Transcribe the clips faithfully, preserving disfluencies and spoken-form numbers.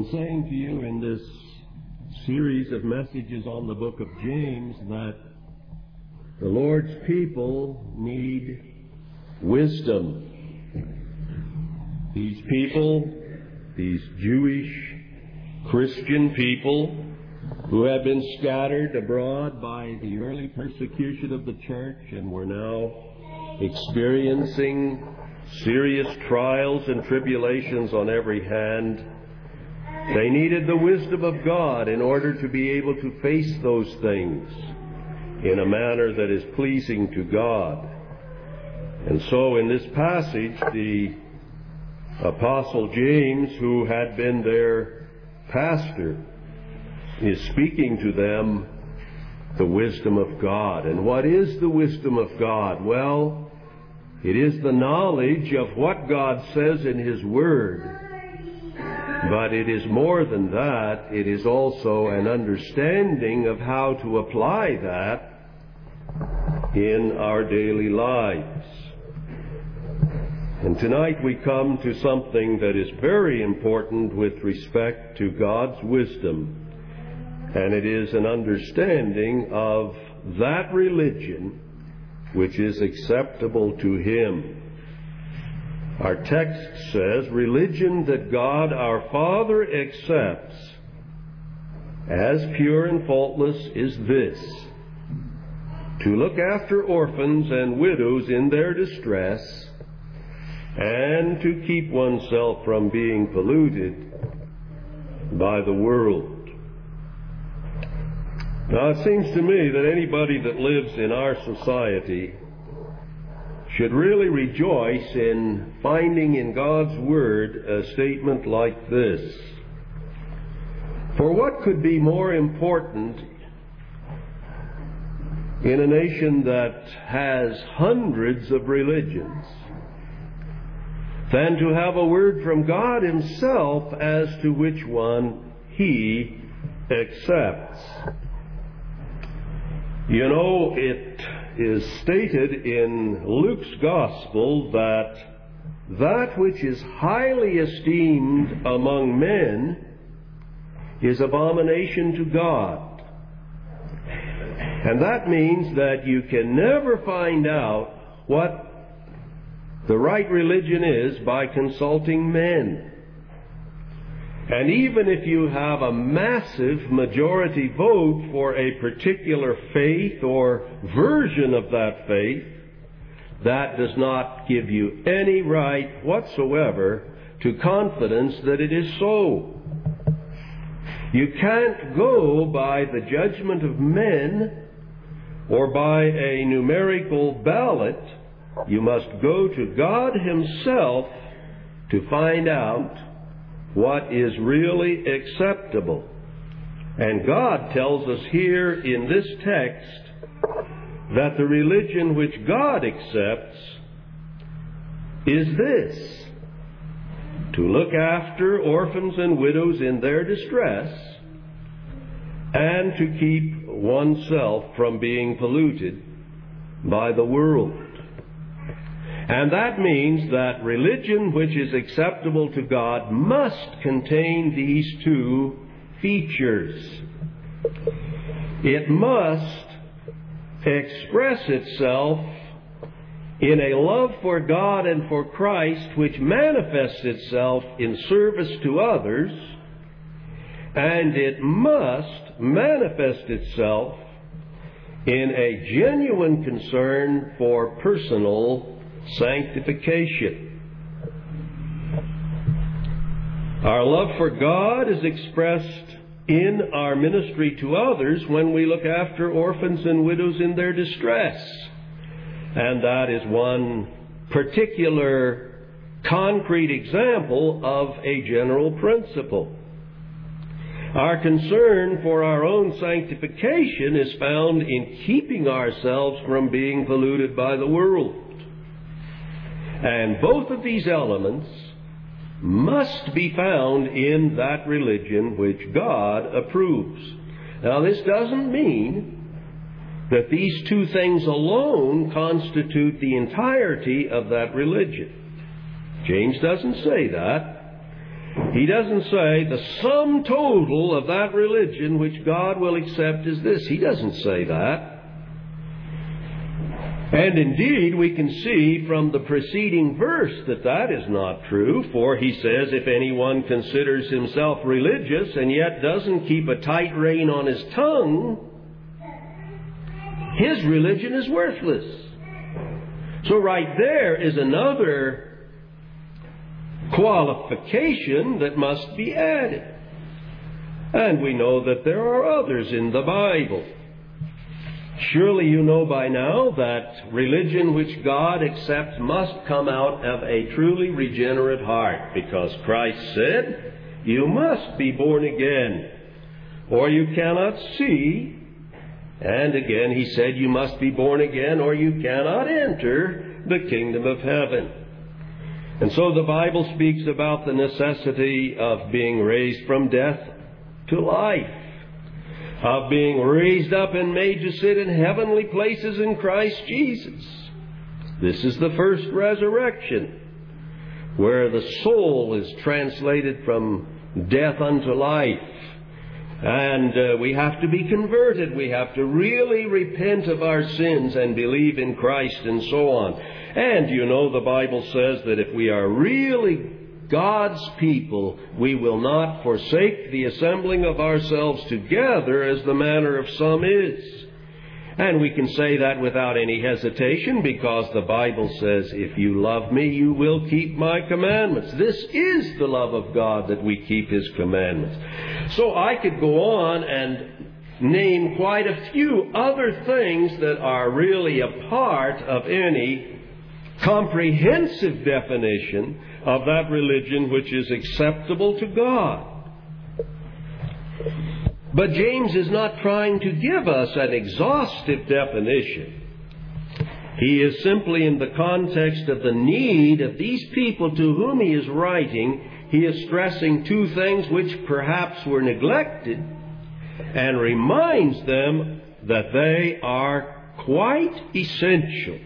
saying to you in this series of messages on the book of James that the Lord's people need wisdom. These people, these Jewish Christian people who have been scattered abroad by the early persecution of the church and were now experiencing serious trials and tribulations on every hand, they needed the wisdom of God in order to be able to face those things in a manner that is pleasing to God. And so in this passage, the Apostle James, who had been their pastor, is speaking to them the wisdom of God. And what is the wisdom of God? Well, it is the knowledge of what God says in His Word. But it is more than that. It is also an understanding of how to apply that in our daily lives. And tonight we come to something that is very important with respect to God's wisdom. And it is an understanding of that religion which is acceptable to Him. Our text says, religion that God our Father accepts as pure and faultless is this: to look after orphans and widows in their distress, and to keep oneself from being polluted by the world. Now, it seems to me that anybody that lives in our society should really rejoice in finding in God's Word a statement like this. For what could be more important in a nation that has hundreds of religions than to have a word from God Himself as to which one He accepts? You know, it is stated in Luke's Gospel that that which is highly esteemed among men is abomination to God. And that means that you can never find out what the right religion is by consulting men. And even if you have a massive majority vote for a particular faith or version of that faith, that does not give you any right whatsoever to confidence that it is so. You can't go by the judgment of men or by a numerical ballot. You must go to God Himself to find out what is really acceptable. And God tells us here in this text that the religion which God accepts is this: to look after orphans and widows in their distress, and to keep oneself from being polluted by the world. And that means that religion which is acceptable to God must contain these two features. It must express itself in a love for God and for Christ which manifests itself in service to others, and it must manifest itself in a genuine concern for personal sanctification. Our love for God is expressed in our ministry to others when we look after orphans and widows in their distress. And that is one particular concrete example of a general principle. Our concern for our own sanctification is found in keeping ourselves from being polluted by the world. And both of these elements must be found in that religion which God approves. Now, this doesn't mean that these two things alone constitute the entirety of that religion. James doesn't say that. He doesn't say the sum total of that religion which God will accept is this. He doesn't say that. And indeed, we can see from the preceding verse that that is not true, for he says, if anyone considers himself religious and yet doesn't keep a tight rein on his tongue, his religion is worthless. So right there is another qualification that must be added. And we know that there are others in the Bible. Surely you know by now that religion which God accepts must come out of a truly regenerate heart, because Christ said, you must be born again, or you cannot see. And again he said, you must be born again, or you cannot enter the kingdom of heaven. And so the Bible speaks about the necessity of being raised from death to life, of being raised up and made to sit in heavenly places in Christ Jesus. This is the first resurrection, where the soul is translated from death unto life. And uh, we have to be converted. We have to really repent of our sins and believe in Christ and so on. And you know, the Bible says that if we are really God's people, we will not forsake the assembling of ourselves together as the manner of some is. And we can say that without any hesitation, because the Bible says, if you love me, you will keep my commandments. This is the love of God, that we keep His commandments. So I could go on and name quite a few other things that are really a part of any comprehensive definition of that religion which is acceptable to God. But James is not trying to give us an exhaustive definition. He is simply, in the context of the need of these people to whom he is writing, he is stressing two things which perhaps were neglected, and reminds them that they are quite essential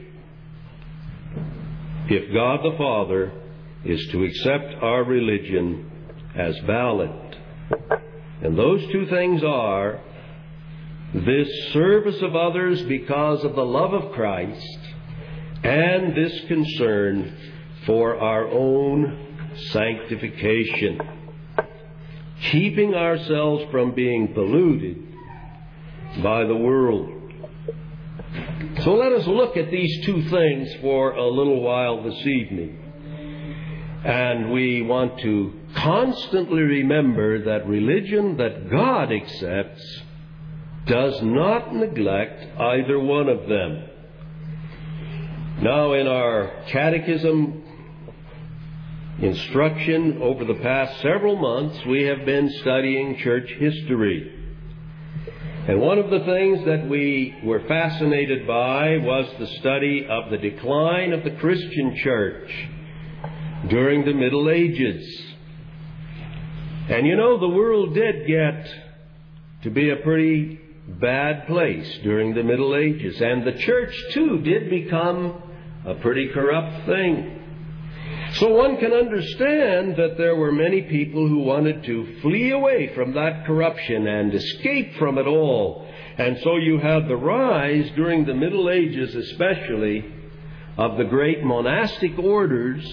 if God the Father is to accept our religion as valid. And those two things are this service of others because of the love of Christ, and this concern for our own sanctification, keeping ourselves from being polluted by the world. So let us look at these two things for a little while this evening. And we want to constantly remember that religion that God accepts does not neglect either one of them. Now, in our catechism instruction over the past several months, we have been studying church history. And one of the things that we were fascinated by was the study of the decline of the Christian church during the Middle Ages. And you know, the world did get to be a pretty bad place during the Middle Ages. And the church, too, did become a pretty corrupt thing. So one can understand that there were many people who wanted to flee away from that corruption and escape from it all. And so you had the rise during the Middle Ages especially of the great monastic orders,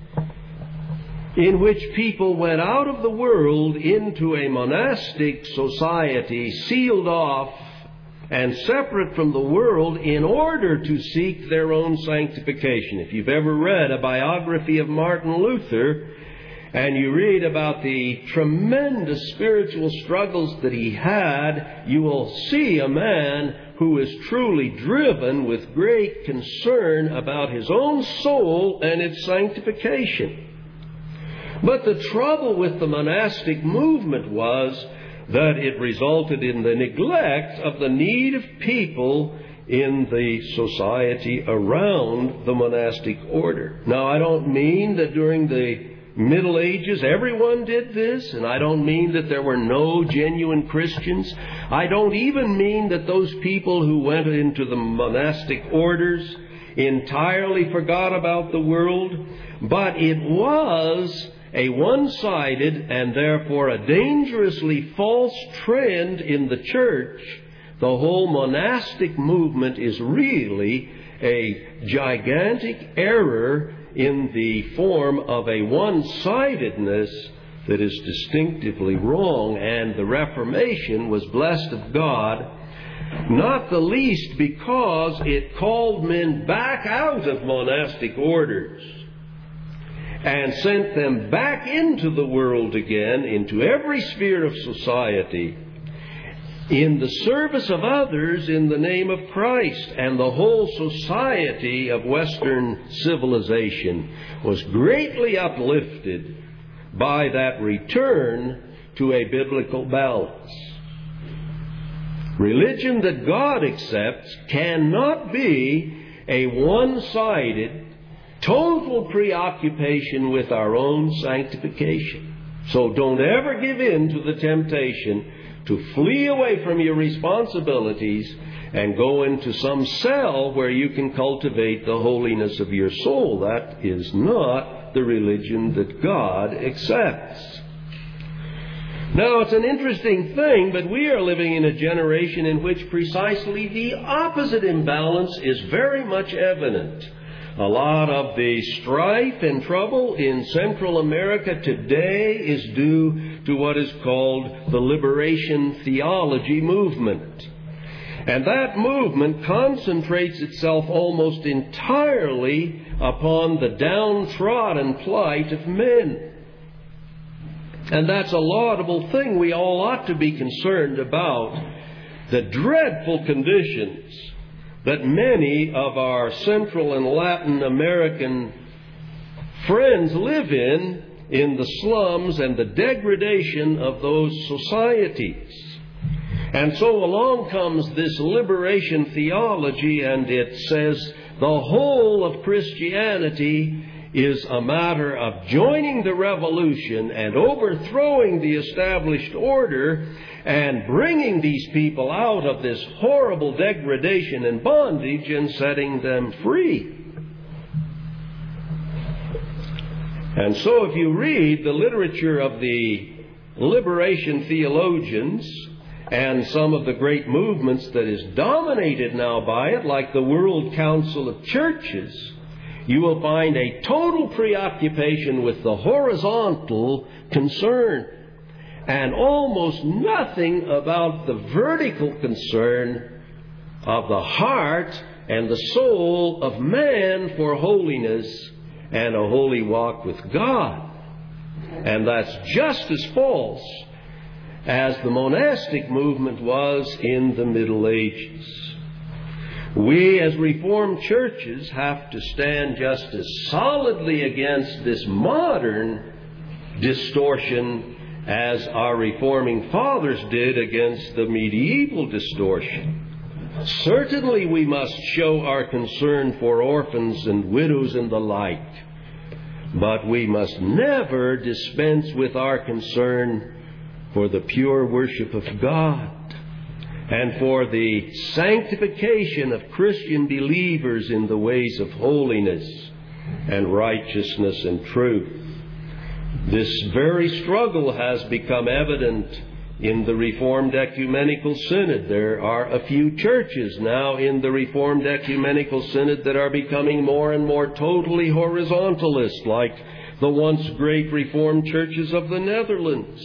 in which people went out of the world into a monastic society, sealed off and separate from the world in order to seek their own sanctification. If you've ever read a biography of Martin Luther, and you read about the tremendous spiritual struggles that he had, you will see a man who is truly driven with great concern about his own soul and its sanctification. But the trouble with the monastic movement was that it resulted in the neglect of the need of people in the society around the monastic order. Now, I don't mean that during the Middle Ages everyone did this, and I don't mean that there were no genuine Christians. I don't even mean that those people who went into the monastic orders entirely forgot about the world. But it was a one-sided and therefore a dangerously false trend in the church, the whole monastic movement is really a gigantic error in the form of a one-sidedness that is distinctively wrong. And the Reformation was blessed of God, not the least because it called men back out of monastic orders and sent them back into the world again, into every sphere of society, in the service of others in the name of Christ. And the whole society of Western civilization was greatly uplifted by that return to a biblical balance. Religion that God accepts cannot be a one-sided, total preoccupation with our own sanctification. So don't ever give in to the temptation to flee away from your responsibilities and go into some cell where you can cultivate the holiness of your soul. That is not the religion that God accepts. Now, it's an interesting thing, but we are living in a generation in which precisely the opposite imbalance is very much evident. A lot of the strife and trouble in Central America today is due to what is called the liberation theology movement. And that movement concentrates itself almost entirely upon the downtrodden plight of men. And that's a laudable thing. We all ought to be concerned about the dreadful conditions that many of our Central and Latin American friends live in, in the slums and the degradation of those societies. And so along comes this liberation theology, and it says the whole of Christianity is a matter of joining the revolution and overthrowing the established order and bringing these people out of this horrible degradation and bondage and setting them free. And so if you read the literature of the liberation theologians and some of the great movements that is dominated now by it, like the World Council of Churches, you will find a total preoccupation with the horizontal concern and almost nothing about the vertical concern of the heart and the soul of man for holiness and a holy walk with God. And that's just as false as the monastic movement was in the Middle Ages. We as Reformed churches have to stand just as solidly against this modern distortion as our Reforming fathers did against the medieval distortion. Certainly we must show our concern for orphans and widows and the like, but we must never dispense with our concern for the pure worship of God and for the sanctification of Christian believers in the ways of holiness and righteousness and truth. This very struggle has become evident in the Reformed Ecumenical Synod. There are a few churches now in the Reformed Ecumenical Synod that are becoming more and more totally horizontalist, like the once great Reformed churches of the Netherlands.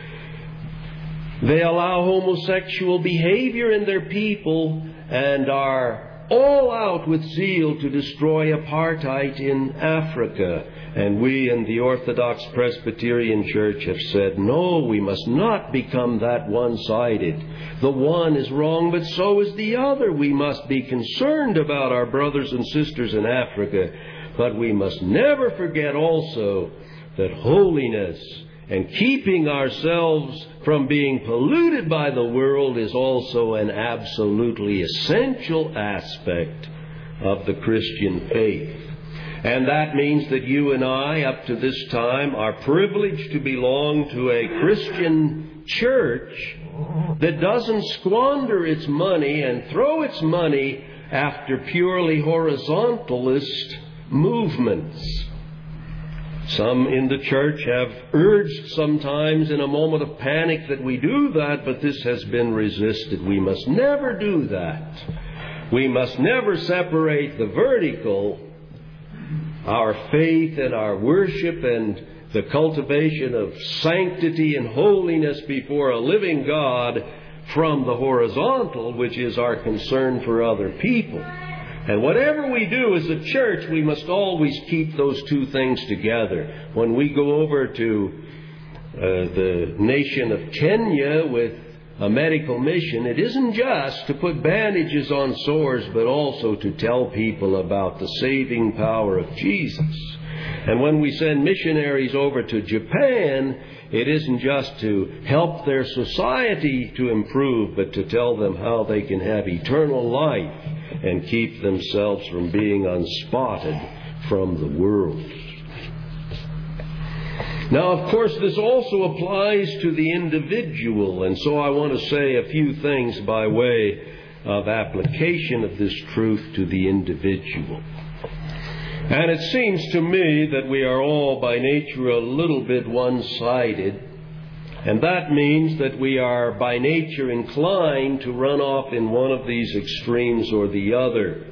They allow homosexual behavior in their people and are all out with zeal to destroy apartheid in Africa. And we in the Orthodox Presbyterian Church have said, no, we must not become that one-sided. The one is wrong, but so is the other. We must be concerned about our brothers and sisters in Africa, but we must never forget also that holiness and keeping ourselves from being polluted by the world is also an absolutely essential aspect of the Christian faith. And that means that you and I, up to this time, are privileged to belong to a Christian church that doesn't squander its money and throw its money after purely horizontalist movements. Some in the church have urged sometimes in a moment of panic that we do that, but this has been resisted. We must never do that. We must never separate the vertical, our faith and our worship and the cultivation of sanctity and holiness before a living God, from the horizontal, which is our concern for other people. And whatever we do as a church, we must always keep those two things together. When we go over to uh, the nation of Kenya with a medical mission, it isn't just to put bandages on sores, but also to tell people about the saving power of Jesus. And when we send missionaries over to Japan, it isn't just to help their society to improve, but to tell them how they can have eternal life and keep themselves from being unspotted from the world. Now, of course, this also applies to the individual, and so I want to say a few things by way of application of this truth to the individual. And it seems to me that we are all by nature a little bit one-sided, and that means that we are by nature inclined to run off in one of these extremes or the other.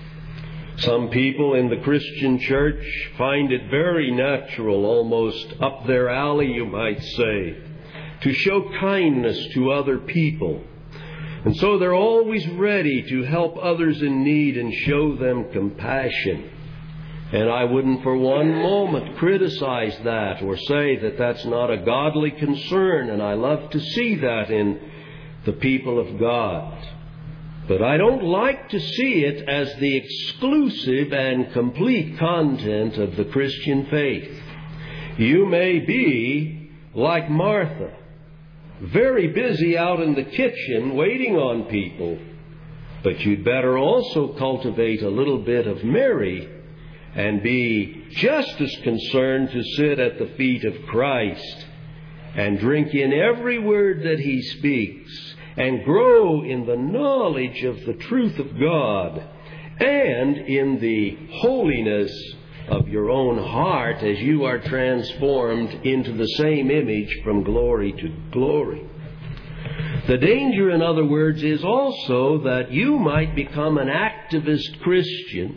Some people in the Christian church find it very natural, almost up their alley, you might say, to show kindness to other people. And so they're always ready to help others in need and show them compassion. And I wouldn't for one moment criticize that or say that that's not a godly concern, and I love to see that in the people of God. But I don't like to see it as the exclusive and complete content of the Christian faith. You may be like Martha, very busy out in the kitchen waiting on people, but you'd better also cultivate a little bit of Mary and be just as concerned to sit at the feet of Christ and drink in every word that He speaks and grow in the knowledge of the truth of God and in the holiness of your own heart as you are transformed into the same image from glory to glory. The danger, in other words, is also that you might become an activist Christian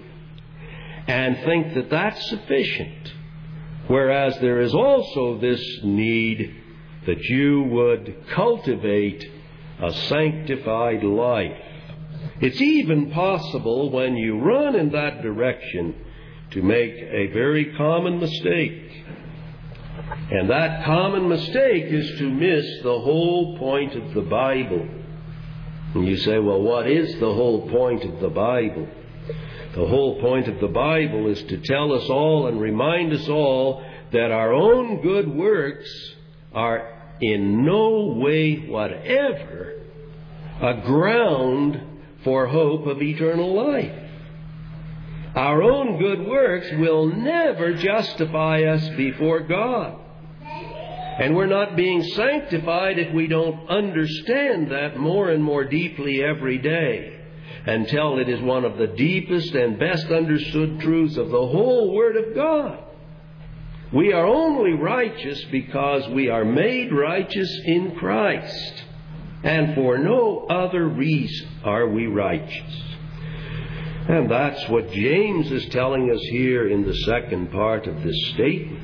and think that that's sufficient, whereas there is also this need that you would cultivate a sanctified life. It's even possible when you run in that direction to make a very common mistake. And that common mistake is to miss the whole point of the Bible. And you say, well, what is the whole point of the Bible? The whole point of the Bible is to tell us all and remind us all that our own good works are in no way whatever a ground for hope of eternal life. Our own good works will never justify us before God. And we're not being sanctified if we don't understand that more and more deeply every day, until it is one of the deepest and best understood truths of the whole Word of God. We are only righteous because we are made righteous in Christ, and for no other reason are we righteous. And that's what James is telling us here in the second part of this statement.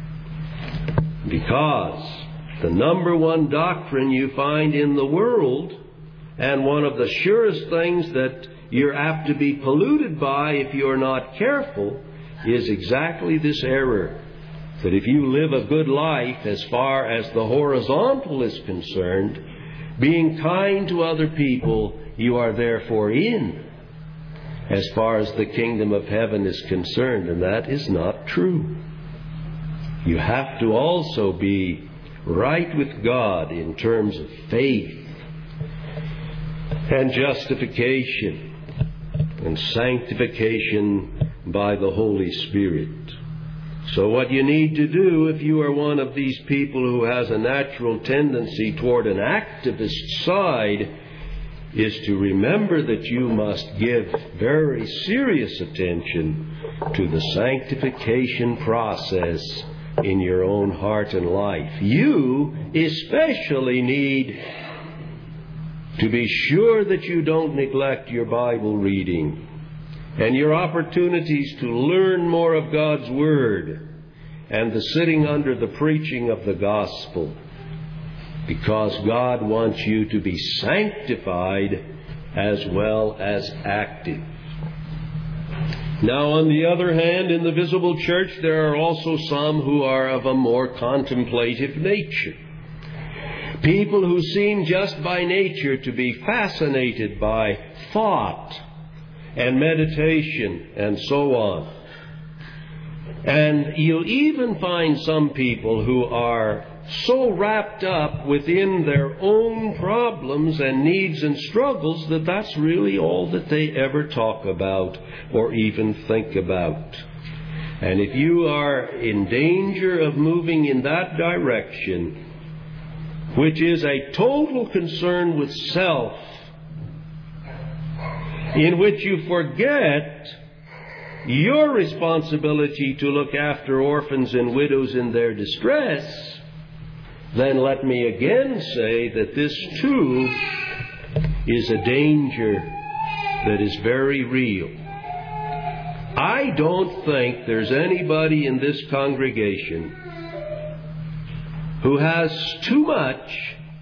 Because the number one doctrine you find in the world, and one of the surest things that you're apt to be polluted by if you're not careful, is exactly this error. That if you live a good life as far as the horizontal is concerned, being kind to other people, you are therefore in as far as the kingdom of heaven is concerned. And that is not true. You have to also be right with God in terms of faith and justification and sanctification by the Holy Spirit. So what you need to do if you are one of these people who has a natural tendency toward an activist side is to remember that you must give very serious attention to the sanctification process in your own heart and life. You especially need to be sure that you don't neglect your Bible reading and your opportunities to learn more of God's Word and the sitting under the preaching of the gospel, because God wants you to be sanctified as well as active. Now, on the other hand, in the visible church, there are also some who are of a more contemplative nature. People who seem just by nature to be fascinated by thought and meditation and so on. And you'll even find some people who are so wrapped up within their own problems and needs and struggles that that's really all that they ever talk about or even think about. And if you are in danger of moving in that direction, which is a total concern with self, in which you forget your responsibility to look after orphans and widows in their distress, then let me again say that this too is a danger that is very real. I don't think there's anybody in this congregation who has too much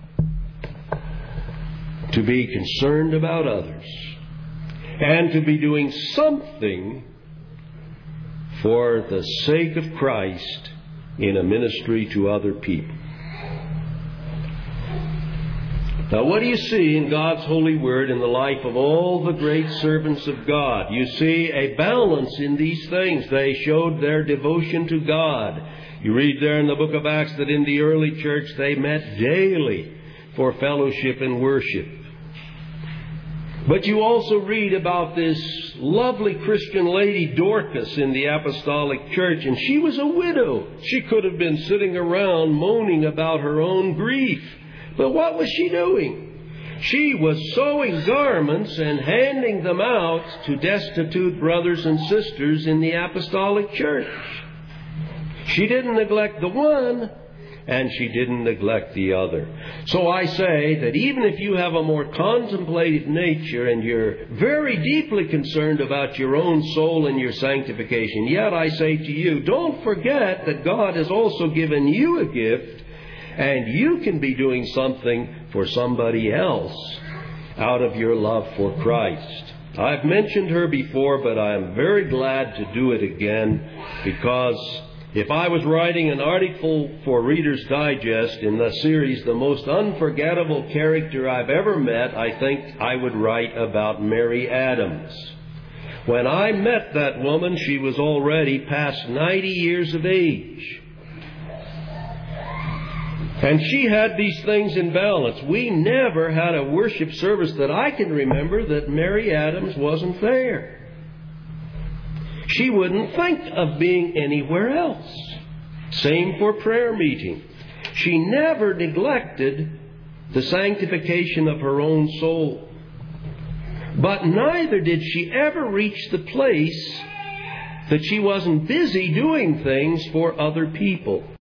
to be concerned about others and to be doing something for the sake of Christ in a ministry to other people. Now, what do you see in God's holy word in the life of all the great servants of God? You see a balance in these things. They showed their devotion to God. You read there in the book of Acts that in the early church they met daily for fellowship and worship. But you also read about this lovely Christian lady Dorcas in the apostolic church, and she was a widow. She could have been sitting around moaning about her own grief. But what was she doing? She was sewing garments and handing them out to destitute brothers and sisters in the apostolic church. She didn't neglect the one, and she didn't neglect the other. So I say that even if you have a more contemplative nature and you're very deeply concerned about your own soul and your sanctification, yet I say to you, don't forget that God has also given you a gift, and you can be doing something for somebody else out of your love for Christ. I've mentioned her before, but I am very glad to do it again, because if I was writing an article for Reader's Digest in the series, The Most Unforgettable Character I've Ever Met, I think I would write about Mary Adams. When I met that woman, she was already past ninety years of age. And she had these things in balance. We never had a worship service that I can remember that Mary Adams wasn't there. She wouldn't think of being anywhere else. Same for prayer meeting. She never neglected the sanctification of her own soul. But neither did she ever reach the place that she wasn't busy doing things for other people.